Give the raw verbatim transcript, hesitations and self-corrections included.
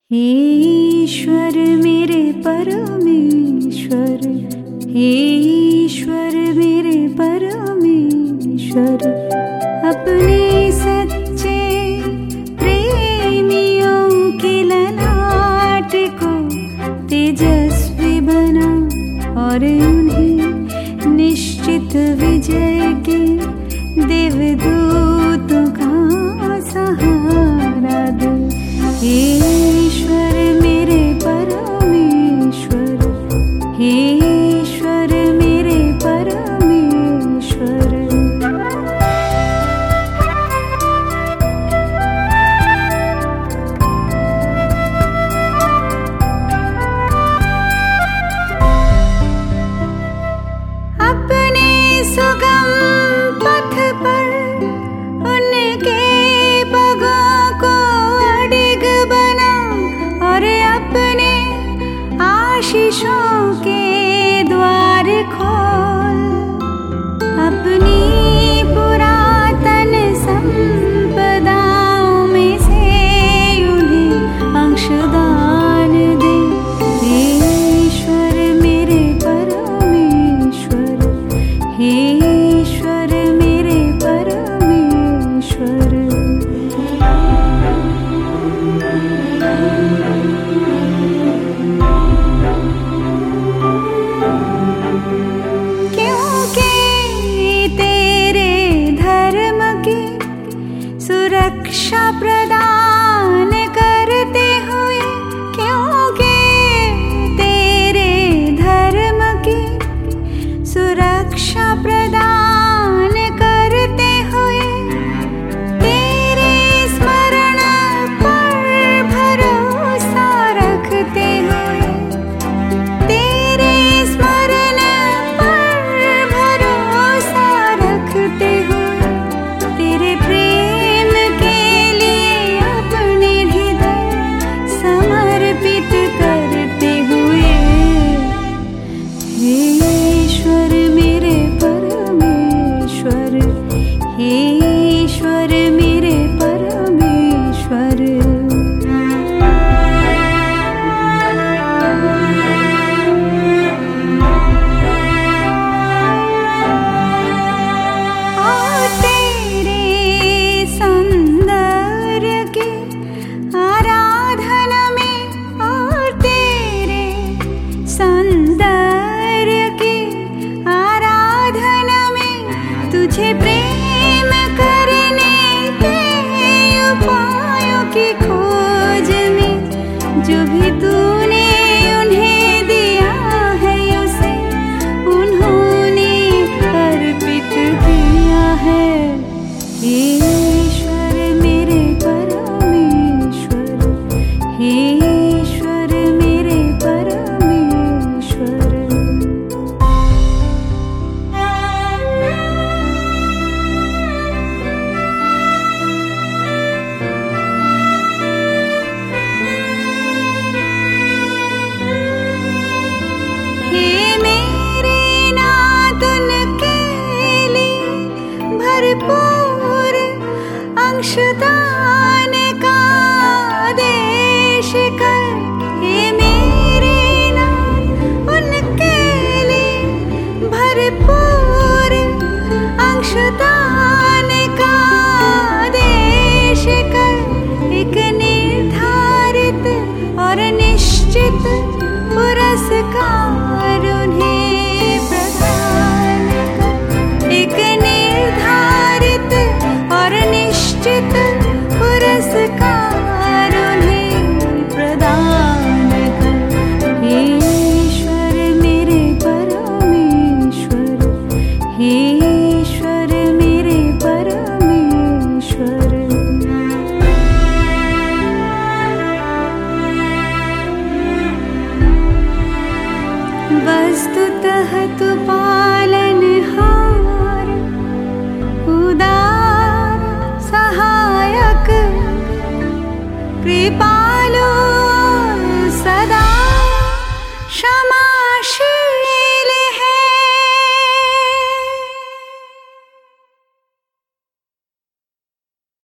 हे ईश्वर मेरे परमेश्वर, हे ईश्वर मेरे परमेश्वर, अपने सच्चे प्रेमियों के ललाट को तेजस्वी बना और उन्हें निश्चित विजय के देवदूतों का सहारा दे। हे ईश्वर मेरे परमेश्वर, हे ईश्वर मेरे परमेश्वर। अपने सुगम पथ पर उनके पगों को अडिग बना और अपने आशीषों के द्वार खोल। अपनी पुरातन संपदाओं में से उन्हें अंशदान दे। हे ईश्वर मेरे परमेश्वर, हे ईश्वर मेरे परमेश्वर। क्योंकि तेरे धर्म की सुरक्षा प्रदान करते हुए, क्योंकि तेरे धर्म की सुरक्षा प्रदान करते हुए, तेरे स्मरण पर भरोसा रखते हुए, तेरे स्मरण पर भरोसा रखते हुए, तेरे प्रेम के लिए अपने हृदय समर्पित करते हुए, हे ईश्वर मेरे परमेश्वर, हे ईश्वर मेरे परमेश्वर। और तेरे सौंदर्य की आराधना में, और तेरे सौंदर्य की आराधना में, तुझे प्रेम करने के उपायों की खोज में, जो भी तूने उन्हें दिया है उसे उन्होंने अर्पित किया है। हे ईश्वर मेरे परमेश्वर, हे ईश्वर मेरे परमेश्वर। हे मेरे नाथ उनके लिए भरपूर अंशदान का आदेश कर। हे मेरे नाथ उनके लिए भरपूर अंशदान का आदेश कर। एक निर्धारित और निश्चित पुरस्कार उन्हें प्रदान कर। एक निर्धारित और निश्चित पुरस्कार उन्हें प्रदान कर। हे ईश्वर मेरे परमेश्वर, हे ईश्वर मेरे परमेश्वर। वस्तुतः तू पालनहार, उदार सहायक, कृपालु सदा